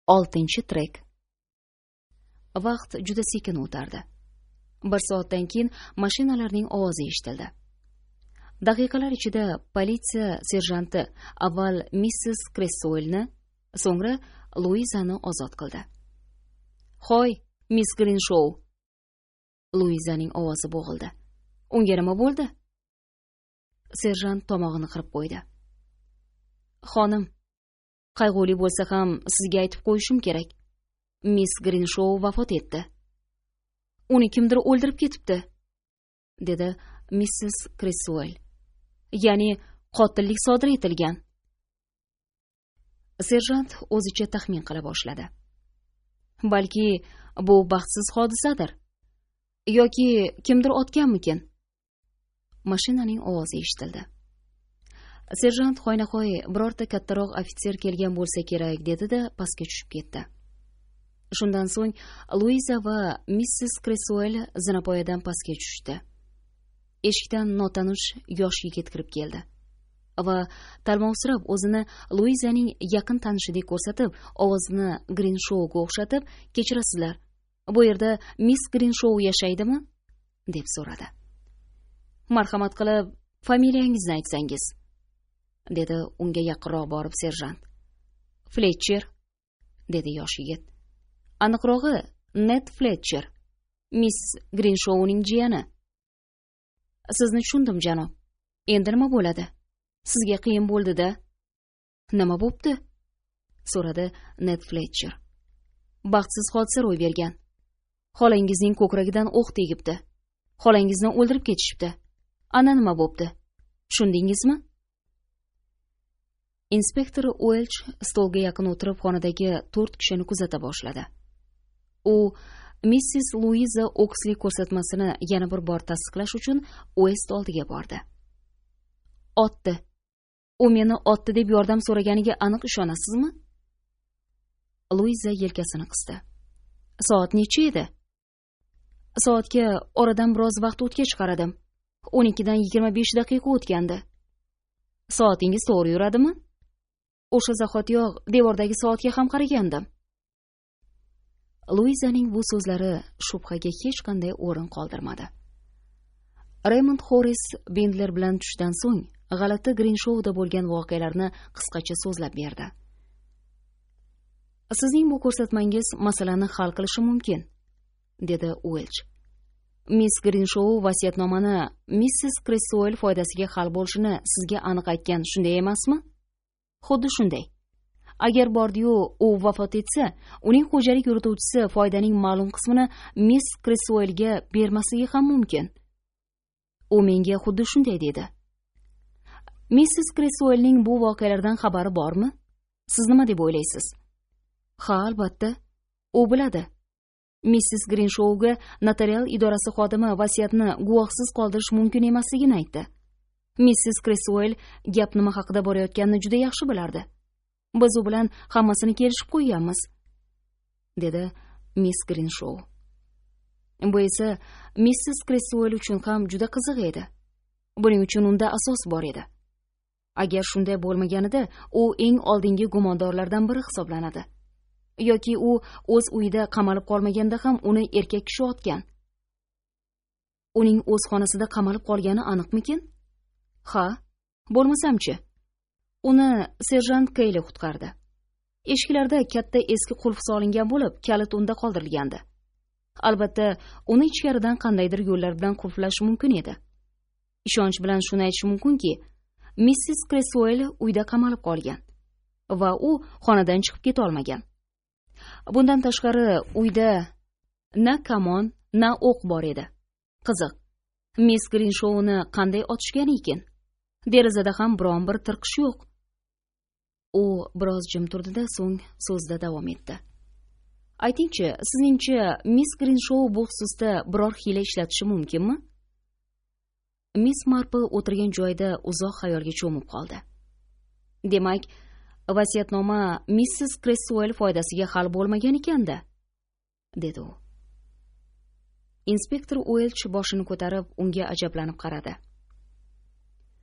6-trek. Vaqt juda sekin o'tardi. 1 soatdan keyin mashinalarning ovozi eshitildi. Daqiqalar ichida politsiya serjanti avval Missis Kressoelni, so'ngra Luizani ozod qildi. "Hoy, Miss Grinshow!" Luizaning ovozi bo'g'ildi. "Unga nima bo'ldi?" Serjant tomog'ini qirib qo'ydi. "Xonim, qayg'uli bo'lsa ham sizga aytib qo'yishim kerak. Miss Grinshow vafot etdi. Uni kimdir o'ldirib ketibdi", dedi Missis Kressoel. "Ya'ni qotillik sodir etilgan." Serjant o'zicha taxmin qila boshladi. "Balki bu baxtsiz hodisadir. Yoki kimdir otganmikin?" Mashinaning ovozi eshitildi. Serjant hoynahoy birorta kattaroq ofitser kelgan bo'lsa kerak, dedi-da pastga tushib ketdi. Shundan so'ng Luiza va Missis Kressoel zinapoyadan pastga tushdi. Eshikdan notanish yosh yigit kirib keldi va talmovsirab o'zini Luizaning yaqin tanishidek ko'rsatib, ovozini Grinshowga o'xshatib, "Kechirasizlar, bu yerda Miss Grinshow yashaydimi?" deb so'radi. "Marhamat qilib, familiyangizni aytsangiz", dedi unga yaqinroq borib serjant. "Fletcher", dedi yosh yigit. "Aniqrog'i, Ned Fletcher, Miss Grinshowning jiyani." "Sizni tushundim, janob. Endi nima bo'ladi? Sizga qiyin bo'ldi-da." "Nima bo'pti?" so'radi Ned Fletcher. "Baxtsiz hodisa ro'y bergan. Xolangizning ko'kragidan o'q tegibdi. Xolangizni o'ldirib ketishibdi. Ana nima bo'pti? Tushundingizmi?" Inspektor Uelch stolga yaqin o'tirib xonadagi 4 kishini kuzata boshladi. U Missis Luiza Oksli ko'rsatmasini yana bir bor tasdiqlash uchun Uest oldiga bordi. "Otdi. U meni otdi deb yordam so'raganiga aniq ishonasizmi?" Luiza yelkasini qisdi. "Soat necha edi?" "Soatga oradan biroz vaqt o'tgach qaradim. 12dan 25 daqiqa o'tgandi." "Soatingiz to'g'ri yuradimi?" "O'sha zahotiyoq devordagi soatga ham qaragandim." Luizaning bu so'zlari shubhaga hech qanday o'rin qoldirmadi. Raymond Horis Bendler bilan tushdan so'ng g'alati Grinshowda bo'lgan voqealarni qisqacha so'zlab berdi. "Sizning bu ko'rsatmangiz masalani hal qilishi mumkin", dedi Uelch. "Miss Grinshow vasiyatnomani Missis Kressoel foydasiga hal bo'lishini sizga aniq aytgan, shunday emasmi?" "Xuddi shunday. Agar bordi-yu u vafot etsa, uning xo'jalik yurituvchisi foydaning ma'lum qismini Miss Kressoelga bermasligi ham mumkin." "U menga xuddi shunday dedi." "Missis Kressoelning bu voqealardan xabari bormi? Siz nima deb o'ylaysiz?" "Ha, albatta. U biladi. Missis Grinshowga notarial idorasi xodimi vasiyatni guvohsiz qoldirish mumkin emasligini aytdi. Missis Kressoel gap nima haqida borayotganini juda yaxshi bilardi. Biz u bilan hammasini kelishib qo'yganmiz", dedi Miss Grinshow. Bu esa Missis Kressoel uchun ham juda qiziq edi. Buning uchun unda asos bor edi. Agar shunday bo'lmaganida, u eng oldingi gumondorlardan biri hisoblanadi. Yoki u o'z uyida qamalib qolmaganda ham uni erkak kishi otgan. Uning o'z xonasida qamalib qolgani aniqmikin? "Ha, bo'lmasamchi? Uni serjant Keyli qutqardi. Eshiklarda katta eski qulf solingan bo'lib, kalit unda qoldirilgandi. Albatta, uni ichkaridan qandaydir yo'llar bilan qulflash mumkin edi. Ishonch bilan shuni aytish mumkinki, Missis Kressoel uyda qamalib qolgan va u xonadan chiqib keta olmagan. Bundan tashqari, uyda na kamon, na o'q bor edi. Qiziq, Miss Grinshowni qanday otishgan ekan? Derazada ham biron bir tirqish yo'q." U biroz jim turdi-da, so'ng so'zida davom etdi. "Aytingchi, sizningcha Miss Grinshow bu xususda biror hiyla ishlatishi mumkinmi?" Miss Marple o'tirgan joyida uzoq xayolga cho'mib qoldi. "Demak, vasiyatnoma Missis Kressoel foydasiga hal bo'lmagan ekan-da", dedi u. Inspektor Uelch boshini ko'tarib unga ajablanib qaradi.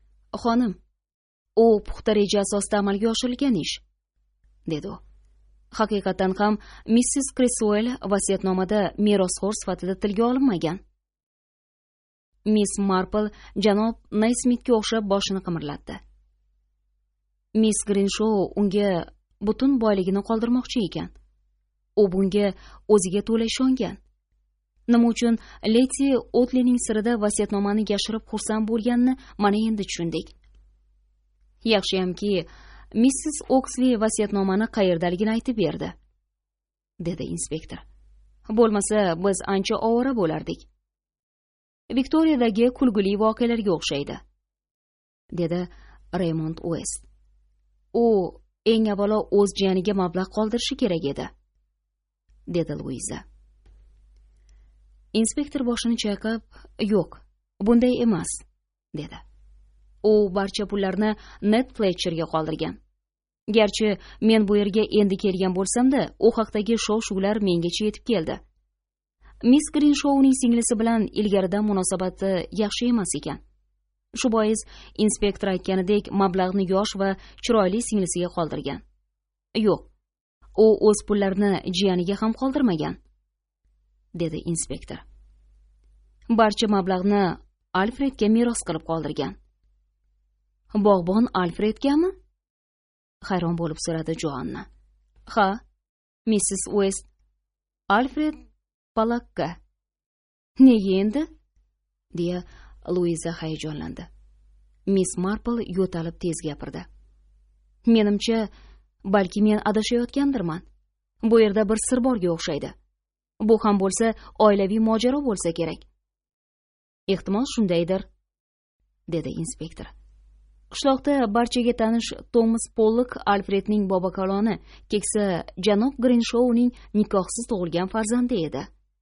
"Xonim, u puxta reja asosida amalga oshirilgan ish", dedi u. haqiqatan ham Missis Criswell vasiyatnomada merosxo'r sifatida tilga olinmagan. Miss Marple janob Naysmitga o'xshab boshini qimirlatdi. Miss Grinshow unga butun boyligini qoldirmoqchi ekan. U bunga o'ziga to'la ishongan. Nima uchun Leti Otlining sirida vasiyatnomani yashirib xursand bo'lganini mana endi tushundik. Yaxshiyamki, Missis Oxley vasiyatnomani qayerdaligini aytib berdi, dedi inspektor. Bo'lmasa biz ancha ovora bo'lardik. Viktoriyadagi kulguli voqealarga o'xshaydi, dedi Raymond West. U eng avvalo o'z jiyaniga mablag' qoldirishi kerak edi, dedi Luiza. Inspektor boshini chayqab, "Yo'q, bunday emas", dedi. U barcha pullarni Ned Fletcherga qoldirgan. Garchi men bu yerga endi kelgan bo'lsam-da, u haqdagi shov-shuvlar mengacha yetib keldi. Miss Grinshowning singlisi bilan ilgaridan munosabati yaxshi emas ekan. Shu bois inspektor aytganidek mablag'ni yosh va chiroyli singlisiga qoldirgan. Yo'q, u o'z pullarini jiyaniga ham qoldirmagan, dedi inspektor. Barcha mablag'ni Alfredga meros qilib qoldirgan. Bog'bon Alfredgami? Hayron bo'lib so'radi Joanna. Ha, Missis West, Alfred Palakka. Nega endi? Deya Luiza hayajonlandi. Miss Marple yo'talib tez gapirdi. Menimcha, balki men adashayotgandirman. Bu yerda bir sir borga o'xshaydi. Bu ham bo'lsa oilaviy mojaro bo'lsa kerak. Ehtimol shundaydir, dedi inspektor. Qishloqda barchaga tanish Thomas Pollock Alfredning bobokaloni, keksa janob Grinshowning nikohsiz tug'ilgan farzandi edi.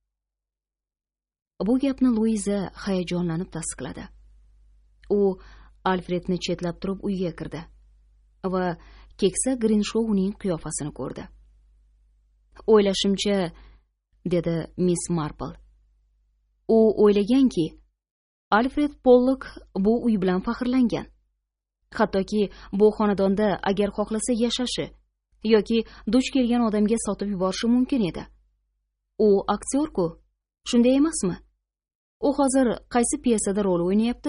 Bu gapni Luiza hayajonlanib tasdiqladi. U Alfredni chetlab turib uyga kirdi va keksa Grinshowning qiyofasini ko'rdi. O'ylashimcha, dedi Miss Marple. U o'ylaganki, Alfred Pollock bu uy bilan faxrlangan. Hattoki bu xonadonda agar xohlasa yashashi yoki duch kelgan odamga sotib yuborishi mumkin edi. U aktyor-ku, shunday emasmi? U hozir qaysi piyesada rol o'ynayapti?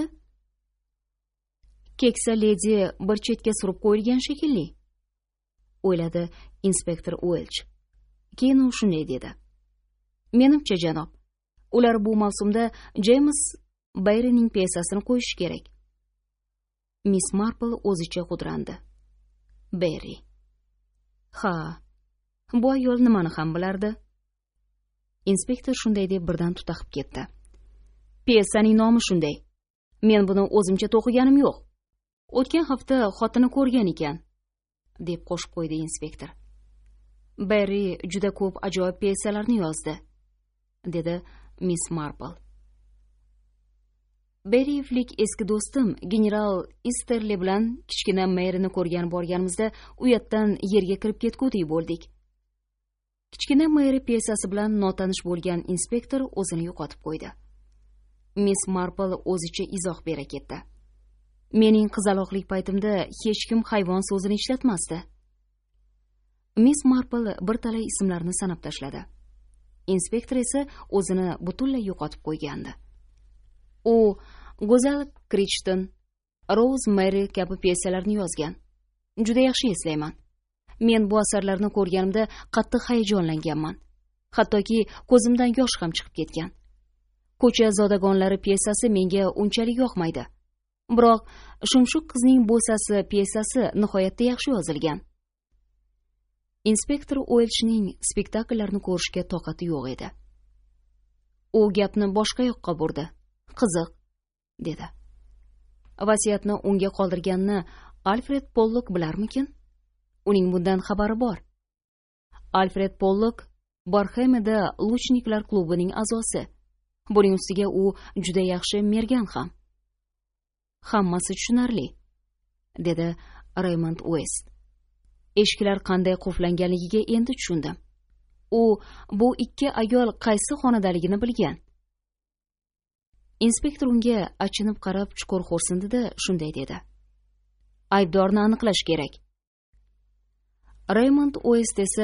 Keksa ledi bir chetga surib qo'yilgan shekilli, o'yladi inspektor Welch. Keyin u shunday dedi. Menimcha, janob, ular bu mavsumda James Bayrining piyesasini qo'yish kerak. Miss Marple o'zicha qudrandi. Berry. Ha, bu ayol nimani ham bilardi? Inspektor shunday deb birdan tutaqib ketdi. Piyesaning nomi shunday. Men buni o'zimcha to'qiganim yo'q. O'tgan hafta xotini ko'rgan ekan, deb qo'shib qo'ydi inspektor. Berry juda ko'p ajoyib piyesalarni yozdi, dedi Miss Marple. Berryflik eski do'stim general Easterli bilan kichkina Mayrini ko'rgan borganimizda uyatdan yerga kirib ketgudek bo'ldik. Kichkina Mayri piyesasi bilan notanish bo'lgan inspektor o'zini yo'qotib qo'ydi. Miss Marple o'zicha izoh bera ketdi. Mening qizaloqlik paytimda hech kim hayvon so'zini ishlatmasdi. Miss Marple bir talay ismlarni sanab tashladi. Inspektor esa o'zini butunlay yo'qotib qo'ygandi. U Go'zal Crichton, Rosemary kabi piyesalarni yozgan. Juda yaxshi eslayman. Men bu asarlarni ko'rganimda qattiq hayajonlanganman. Hattoki ko'zimdan yosh ham chiqib ketgan. Ko'cha zodagonlari piyesasi menga unchalik yoqmaydi. Biroq Shumshuq qizning bo'sasi piyesasi nihoyatda yaxshi yozilgan. Inspektor Welchning spektakllarni ko'rishga toqati yo'q edi. U gapni boshqa yoqqa burdi. Qiziq, dedi. Vasiyatni unga qoldirganini Alfred Pollock bilarmikin? Uning bundan xabari bor. Alfred Pollock Barxemida Luchniklar klubining a'zosi. Buning ustiga u juda yaxshi mergan ham. Hammasi tushunarli, dedi Raymond West. Eshiklar qanday qulflanganligiga endi tushundim. U bu ikki ayol qaysi xonadaligini bilgan. Inspektor unga achinib qarab chuqur xo'rsindi-da shunday dedi. Aybdorni aniqlash kerak. Raymond West esa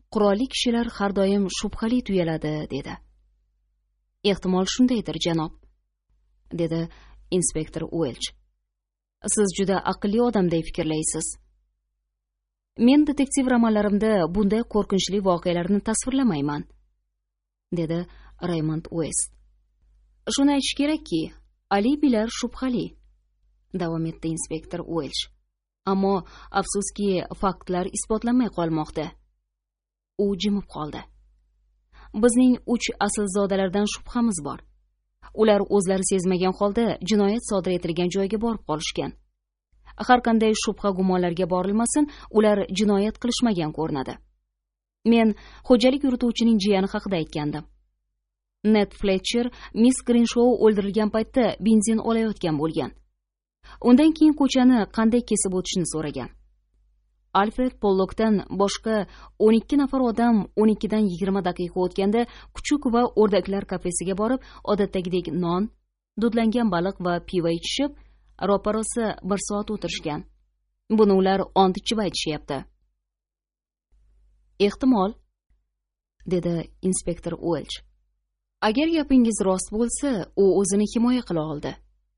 qurolli kishilar har doim shubhali tuyuladi, dedi. Ehtimol shundaydir, janob, dedi inspektor Uelch. Siz juda aqlli odamday fikrlaysiz. Men detektiv romanlarimda bunday qo'rqinchli voqealarni tasvirlamayman, dedi Raymond West. Shuni aytish kerakki, alibilar shubhali, davom etdi inspektor Uelch. Ammo afsuski faktlar isbotlanmay qolmoqda. U jimib qoldi. Bizning 3 aslzodalardan shubhamiz bor. Ular o'zlari sezmagan holda jinoyat sodir etilgan joyga borib qolishgan. Har qanday shubha gumonlarga borilmasin, ular jinoyat qilishmagan ko'rinadi. Men xo'jalik yurituvchining jiyani haqida aytgandim. Ned Fletcher Miss Grinshow o'ldirilgan paytda benzin olayotgan bo'lgan. Undan keyin ko'chani qanday kesib o'tishni so'ragan. Alfred Pollockdan boshqa 12 nafar odam 12 dan 20 daqiqa o'tganda kuchuk va o'rdaklar kafesiga borib, odatdagidek non, dudlangan baliq va pivo ichishib, ro'parosa 1 soat o'tirishgan. Buni ular ont ichib aytishyapti. Ehtimol, dedi inspektor Uelch. Agar gapingiz rost bo'lsa, u o'zini himoya qila oldi.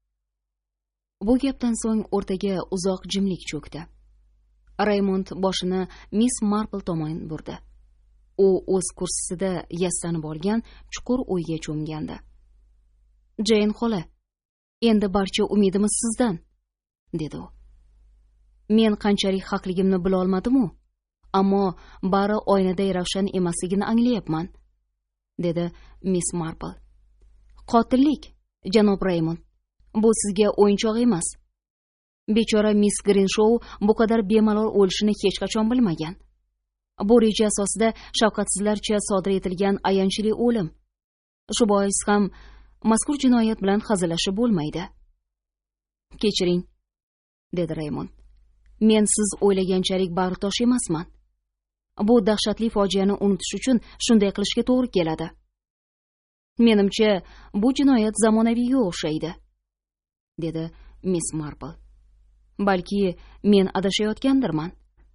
Bu gapdan so'ng o'rtaga uzoq jimlik cho'kdi. Raymond boshini Miss Marple tomon burdi. U o'z kursisida yaslanib olgan chuqur o'yga cho'mgandi. Jane xola, endi barcha umidimiz sizdan, dedi u. Men qanchalik haqligimni bila olmadim-u, ammo bari oynaday ravshan emasligini anglayapman, dedi Miss Marple. Qotillik, janob Raymond, bu sizga o'yinchoq emas. Bechora Miss Grinshow bu qadar bemalol o'lishini hech qachon bilmagan. Bu reja asosida shafqatsizlarcha sodir etilgan ayanchli o'lim. Shu bois ham mazkur jinoyat bilan hazillashib bo'lmaydi. Kechiring, dedi Raymond. Men siz o'ylaganchalik bag'ritosh emasman. Bu dahshatli fojiani unutish uchun shunday qilishga to'g'ri keladi. Menimcha, bu jinoyat zamonaviyga o'xshaydi, dedi Miss Marple. Balki men adashayotgandirman.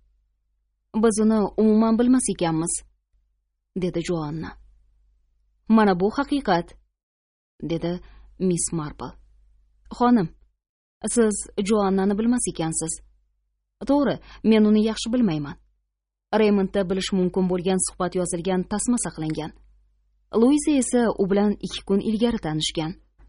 Biz uni umuman bilmas ekanmiz, dedi Joanna. Mana bu haqiqat, dedi Miss Marple. Xonim, siz Joannani bilmas ekansiz. To'g'ri, men uni yaxshi bilmayman. Raymondda bilish mumkin bo'lgan suhbat yozilgan tasma saqlangan. Luiza esa u bilan 2 kun ilgari tanishgan.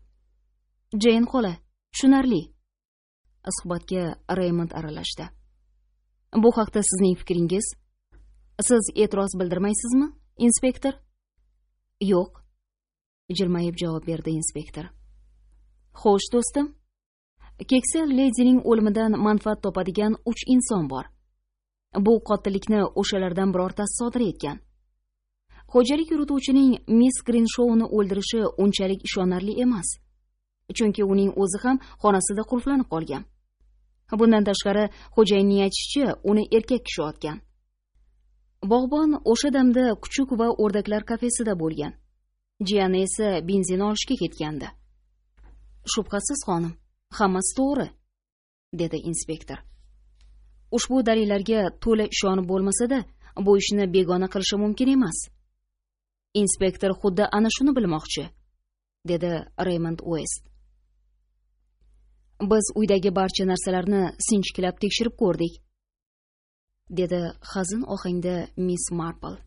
Jane xola, tushunarli. Suhbatga Raymond aralashdi. Bu haqda sizning fikringiz? Siz e'tiroz bildirmaysizmi, inspektor? Yo'q, jilmayib javob berdi inspektor. Xo'sh, do'stim. Keksa ledining o'limidan manfaat topadigan 3 inson bor. Bu qotillikni o'shalardan birortasi sodir etgan. Xo'jalik yurituvchining Miss Grinshowni o'ldirishi unchalik ishonarli emas. Chunki uning o'zi ham xonasida qulflanib qolgan. Bundan tashqari, xo'jayinning aytishicha, uni erkak kishi otgan. Bog'bon o'sha damda kuchuk va o'rdaklar kafesida bo'lgan. Jiyani esa benzin olishga ketgandi. Shubhasiz xonim, hammasi to'g'ri, dedi inspektor. Ushbu dalillarga to'la ishonib bo'lmasa-da, bu ishni begona qilishi mumkin emas. Inspektor xuddi ana shuni bilmoqchi, dedi Raymond West. Biz uydagi barcha narsalarni sinchiklab tekshirib ko'rdik, dedi hazin ohangda Miss Marple.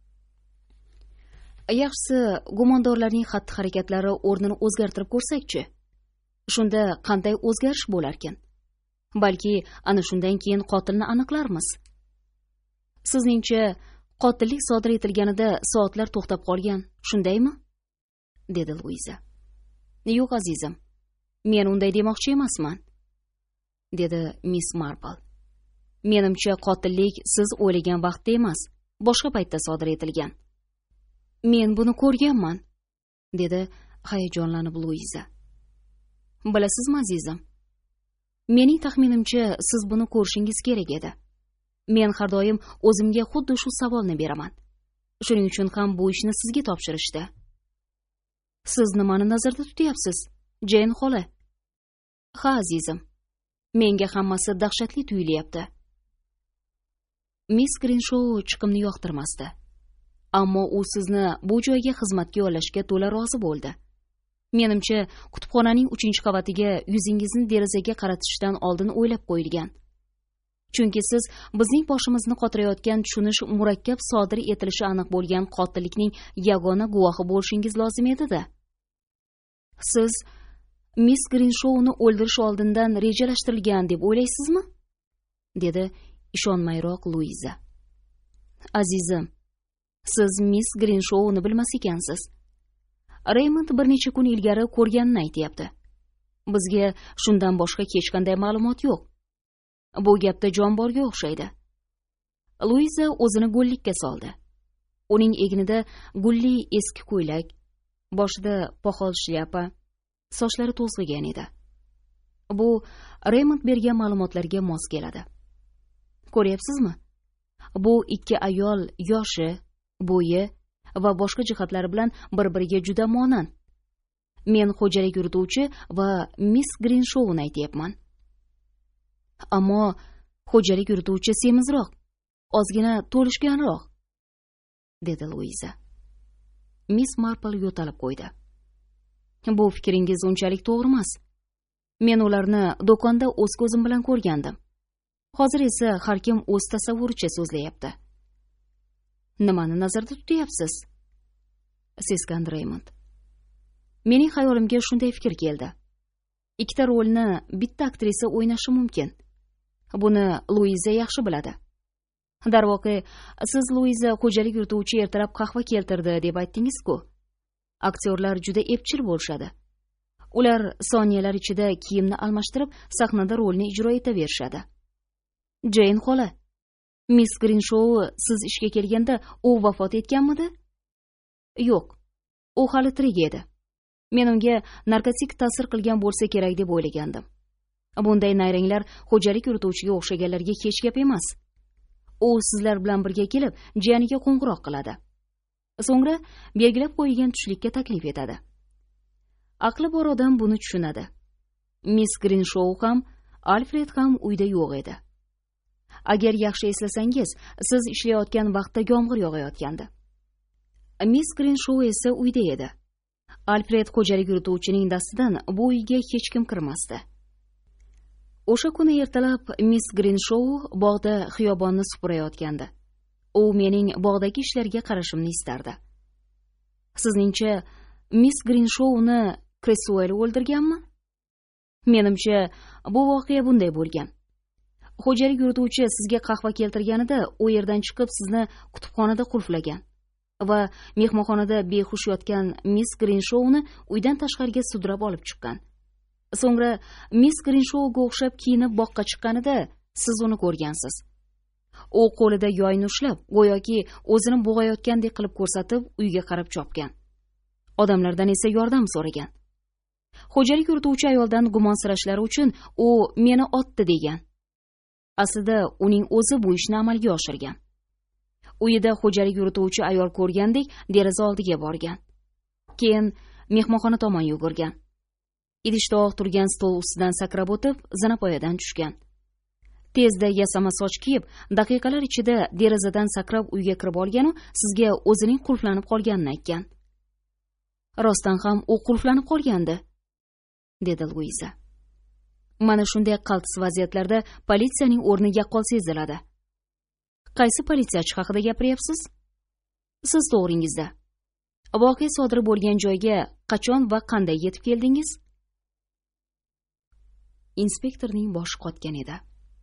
Yaxshisi, gumondorlarning xatti-harakatlari o'rnini o'zgartirib ko'rsakchi. Shunda qanday o'zgarish bo'larkin? Balki ana shundan keyin qotilni aniqlarmiz. Sizningcha, qotillik sodir etilganida soatlar to'xtab qolgan, shundaymi? Dedi Luiza. Yo'q azizim, men unday demoqchi emasman, dedi Miss Marple. Menimcha qotillik siz o'ylagan vaqtda emas, boshqa paytda sodir etilgan. Men buni ko'rganman, dedi hayajonlanib Luiza. Bilasizmi azizim? Mening taxminimcha siz buni ko'rishingiz kerak edi. Men har doim o'zimga xuddi shu savolni beraman. Shuning uchun ham bu ishni sizga topshirishdi. Siz nimani nazarda tutyapsiz, Jane xola? Ha, azizim. Menga hammasi dahshatli tuyulyapti. miss Grinshow chiqimni yoqtirmasdi, ammo u sizni bu joyga xizmatga yollashga to'la rozi bo'ldi. Menimcha, kutubxonaning 3-qavatiga yuzingizni derazaga qaratishdan oldin o'ylab qo'yilgan. Chunki siz bizning boshimizni qotirayotgan tushunish murakkab sodir etilishi aniq bo'lgan qotillikning yagona guvohi bo'lishingiz lozim edi-da. Siz miss Grinshowni o'ldirish oldindan rejalashtirilgan deb o'ylaysizmi? Dedi ishonmayroq Luiza. Azizim, siz miss Grinshowni bilmas ekansiz. Raymond bir necha kun ilgari ko'rganini aytayapti. Bizga shundan boshqa hech qanday ma'lumot yo'q. Bu gapda jon borga o'xshaydi. Luiza o'zini go'llikka soldi. Uning egnida gulli eski ko'ylak, boshida poxol shlyapa, sochlari to'zg'igan edi. Bu Raymond bergan ma'lumotlarga mos keladi. Ko'ryapsizmi? Bu ikki ayol yoshi, bo'yi va boshqa jihatlari bilan bir-biriga juda monand. Men xo'jalik yurituvchi va miss Grinshowni aytayapman. Ammo xo'jalik yurituvchi semizroq, ozgina to'lishganroq, dedi Luiza. Miss Marple yo'talib qo'ydi. Bu fikringiz unchalik to'g'ri emas. Men ularni do'konda o'z ko'zim bilan ko'rgandim. Hozir esa har kim o'z tasavvuricha so'zlayapti. Nimani nazarda tutyapsiz? Seskandi Raymond. Mening xayolimga shunday fikr keldi. Ikkita rolni bitta aktrisa o'ynashi mumkin. Buni Luiza yaxshi biladi. Darvoqe, siz Luiza xo'jalik yurituvchi ertalab qahva keltirdi deb aytdingiz-ku. Aktyorlar juda epchil bo'lishadi. Ular soniyalar ichida kiyimni almashtirib, sahnada rolni ijro etaverishadi. Jane xola, miss Grinshow siz ishga kelganda u vafot etganmidi? Yo'q, u hali tirik edi. Men unga narkotik ta'sir qilgan bo'lsa kerak deb o'ylagandim. Bunday nayranglar xo'jalik yurituvchiga o'xshaganlarga hech gap emas. U sizlar bilan birga kelib, jiyaniga qo'ng'iroq qiladi. So'ngra belgilab qo'yilgan tushlikka taklif etadi. Aqli bor odam buni tushunadi. Miss Grinshow ham, Alfred ham uyda yo'q edi. Agar yaxshi eslasangiz, siz ishlayotgan vaqtda yomg'ir yog'ayotgandi. Miss Grinshow esa uyda edi. Alfred xo'jalik yurituvchining dastidan bu uyga hech kim kirmasdi. O'sha kuni ertalab miss Grinshow bog'da xiyobonni supurayotgandi. U mening bog'dagi ishlarga qarashimni istardi. Sizningcha miss Grinshowni Creswell o'ldirganmi? Menimcha bu voqea bunday bo'lgan. Xo'jalik yurituvchi sizga qahva keltirganida u yerdan chiqib sizni kutubxonada qulflagan va mehmonxonada behush yotgan miss Grinshowni uydan tashqariga sudrab olib chiqqan. So'ngra miss Grinshowga o'xshab kiyinib boqqa chiqqanida siz uni ko'rgansiz. U qo'lida yoyni ushlab, go'yoki o'zini bo'g'ayotgandek qilib ko'rsatib, uyga qarab chopgan. Odamlardan esa yordam so'ragan. Xo'jalik yurituvchi ayoldan gumonsirashlari uchun u meni otdi degan. Aslida uning o'zi bu ishni amalga oshirgan. Uyida xo'jalik yurituvchi ayol ko'rgandek deraza oldiga borgan. Keyin mehmonxona tomon yugurgan. Idishtoq turgan stol ustidan sakrab o'tib, zinapoyadan tushgan. Tezda yasama soch kiyib, daqiqalar ichida derazadan sakrab uyga kirib olgan u sizga o'zining qulflanib qolganini aytgan. Rostdan ham u qulflanib qolgandi, dedi Luiza. Mana shunday qaltis vaziyatlarda politsiyaning o'rni yaqqol seziladi. Qaysi politsiyachi haqida gapiryapsiz? Siz to'g'ringizda. Voqea sodir bo'lgan joyga qachon va qanday yetib keldingiz? Inspektorning boshi qotgan edi.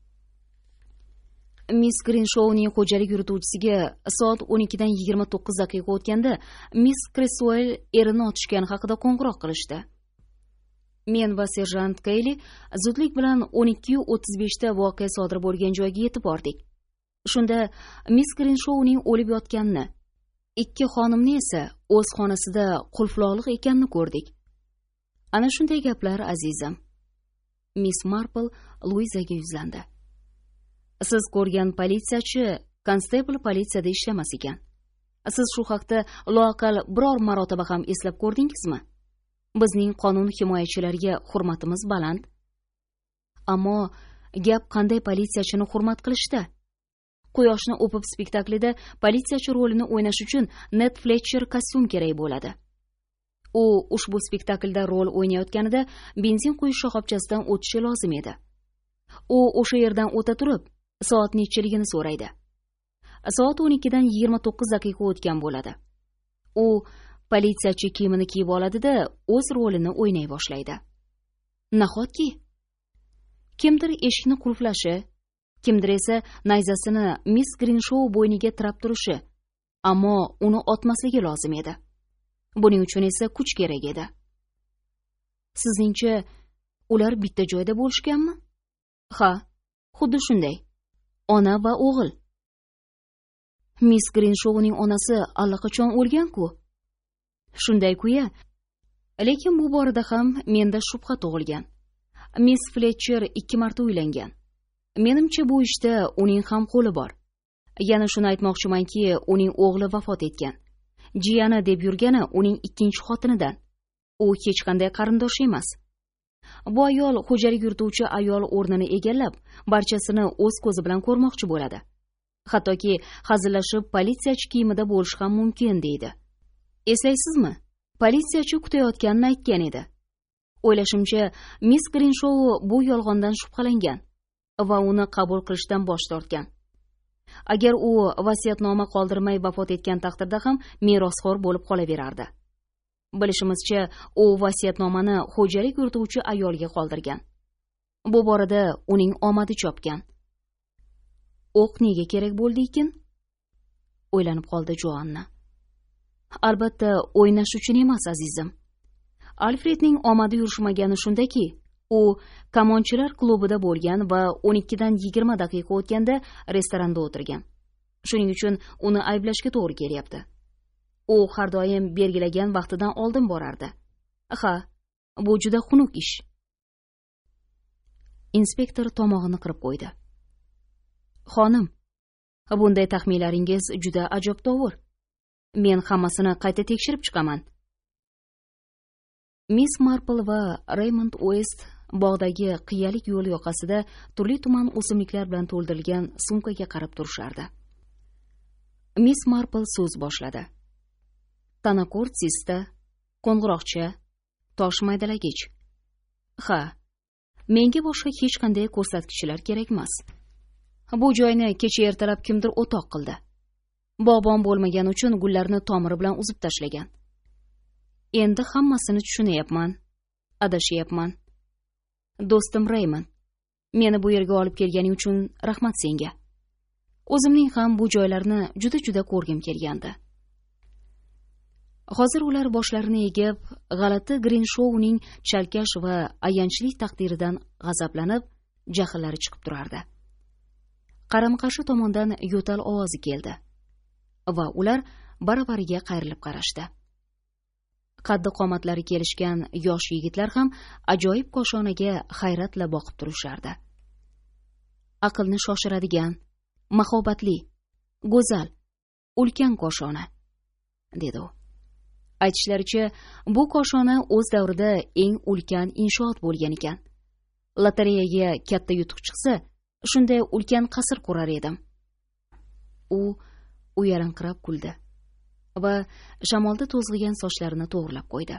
Miss Grinshowning xo'jalik yurituvchisiga soat 12dan 29 daqiqa o'tganda miss Creswell erini otishgani haqida qo'ng'iroq qilishdi. Men va serjant Kayli zudlik bilan 12:35 da voqea sodir bo'lgan joyga yetib bordik. Shunda miss Grinshowning o'lib yotganini, ikki xonimni esa o'z xonasida qulfloliq ekanini ko'rdik. Ana shunday gaplar, azizim. Miss Marple Luizaga yuzlandi. Siz ko'rgan politsiyachi konstebl politsiyada ishlamas ekan. Siz shu haqda loaqal biror marotaba ham eslab ko'rdingizmi? Bizning qonun himoyachilariga hurmatimiz baland. Ammo gap qanday politsiyachini hurmat qilishda? Quyoshni o'pib spektaklida politsiyachi rolini o'ynash uchun Ned Fletcher kostyum kerak bo'ladi. U ushbu spektaklda rol o'ynayotganida benzin quyish shoxobchasidan o'tishi lozim edi. U o'sha yerdan o'ta turib, soat nechiligini so'raydi. Soat 12 dan 29 daqiqa o'tgan bo'ladi. U politsiyachi kiyimini kiyib oladi-da, o'z rolini o'ynay boshlaydi. Nahotki kimdir eshikni qulflashi, kimdir esa nayzasini Miss Grinshow bo'yniga tirab turishi, ammo uni otmasligi lozim edi. Buning uchun esa kuch kerak edi. Sizningcha, ular bitta joyda bo'lishganmi? Ha, xuddi shunday. Ona va o'g'il. Miss Grinshowning onasi allaqachon o'lgan-ku. Shunday-ku-ya. Lekin bu borada ham menda shubha tug'ilgan. Miss Fletcher 2 marta uylangan. Menimcha bu ishda uning ham qo'li bor. Yana shuni aytmoqchimanki, uning o'g'li vafot etgan. Jiyani deb yurgani uning 2-chi xotinidan. U hech qanday qarindosh emas. Bu ayol xo'jalik yurituvchi ayol o'rnini egallab, barchasini o'z ko'zi bilan ko'rmoqchi bo'ladi. Hattoki hazillashib politsiyachi kiyimida bo'lish ham mumkin deydi. Eslaysizmi? Politsiyachi kutayotganini aytgan edi. O'ylashimcha, Miss Grinshow bu yolg'ondan shubhalangan va uni qabul qilishdan bosh tortgan. Agar u vasiyatnoma qoldirmay vafot etgan taqdirda ham merosxo'r bo'lib qolaverardi. Bilishimizcha, u vasiyatnomani xo'jalik yurituvchi ayolga qoldirgan. Bu borada uning omadi chopgan. O'q nega kerak bo'ldi ekan? O'ylanib qoldi Joanna. Albatta, o'ynash uchun emas, azizim. Alfredning omadi yurishmagani shundaki, u kamonchilar klubida bo'lgan va 12 dan 20 daqiqa o'tganda restoranda o'tirgan. Shuning uchun uni ayblashga to'g'ri kelyapti. U har doim belgilagan vaqtidan oldin borardi. Ha, bu juda xunuk ish. Inspektor tomog'ini qirib qo'ydi. Xonim, bunday taxminlaringiz juda ajabtovur. Men hammasini qayta tekshirib chiqaman. Miss Marple va Raymond West bog'dagi qiyalik yo'l yoqasida turli-tuman o'simliklar bilan to'ldirilgan sumkaga qarab turishardi. Miss Marple so'z boshladi. Tanakor sista, qo'ng'iroqcha, tosh maydalagich. Ha, menga boshqa hech qanday ko'rsatkichlar kerak emas. Bu joyni kecha ertalab kimdir o'toq qildi. Bog'bon bo'lmagani uchun gullarni tomiri bilan uzib tashlagan. Endi hammasini tushunyapman. Adashyapman. Do'stim Raymond, meni bu yerga olib kelganing uchun rahmat senga. O'zimning ham bu joylarni juda ko'rgim kelgandi. Hozir ular boshlarini egib, g'alati Grinshowning chalkash va ayanchli taqdiridan g'azablanib, jahllari chiqib turardi. Qarama-qarshi tomondan yo'tal ovozi keldi va ular baravariga qayrilib qarashdi. Qaddi qomatlari kelishgan yosh yigitlar ham ajoyib koshonaga hayratla boqib turishardi. Aqlni shoshiradigan, mahobatli, go'zal, ulkan koshona, dedi u. Aytishlaricha, bu koshona o'z davrida eng ulkan inshoot bo'lgan ekan. Lotereyaga katta yutuq chiqsa, shunday ulkan qasr qurar edim. U uyaranqirab kuldi va shamolda to'zg'igan sochlarini to'g'rilab qo'ydi.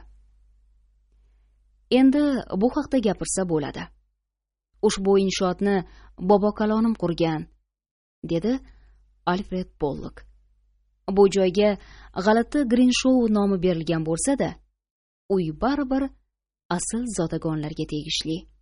Endi bu haqda gapirsa bo'ladi. Ushbu inshootni bobo kalonim qurgan, dedi Alfred Pollock. Bu joyga g'alati Grinshow nomi berilgan bo'lsa-da, uy baribir asl zodagonlarga tegishli.